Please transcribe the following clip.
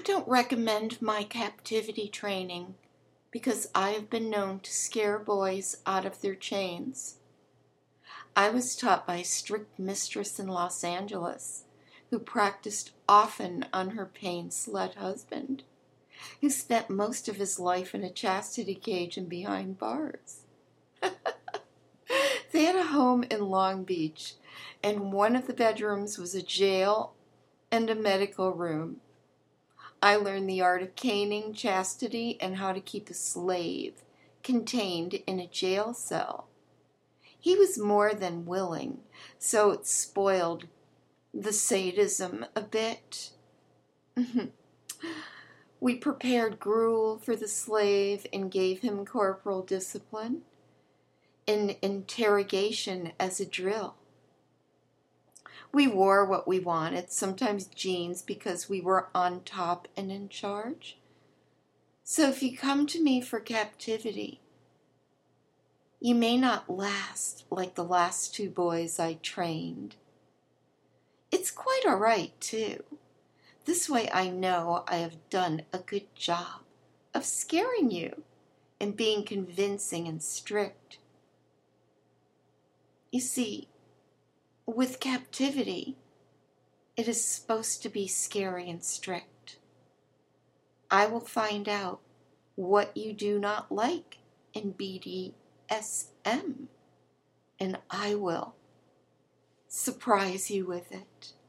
don't recommend my captivity training because I have been known to scare boys out of their chains. I was taught by a strict mistress in Los Angeles who practiced often on her pain-slut husband, who spent most of his life in a chastity cage and behind bars. They had a home in Long Beach, and one of the bedrooms was a jail and a medical room. I learned the art of caning, chastity, and how to keep a slave contained in a jail cell. He was more than willing, so it spoiled the sadism a bit. We prepared gruel for the slave and gave him corporal discipline and interrogation as a drill. We wore what we wanted, sometimes jeans because we were on top and in charge. So if you come to me for captivity, you may not last like the last two boys I trained. It's quite all right, too. This way I know I have done a good job of scaring you and being convincing and strict. You see, with captivity, it is supposed to be scary and strict. I will find out what you do not like in BDSM, and I will surprise you with it.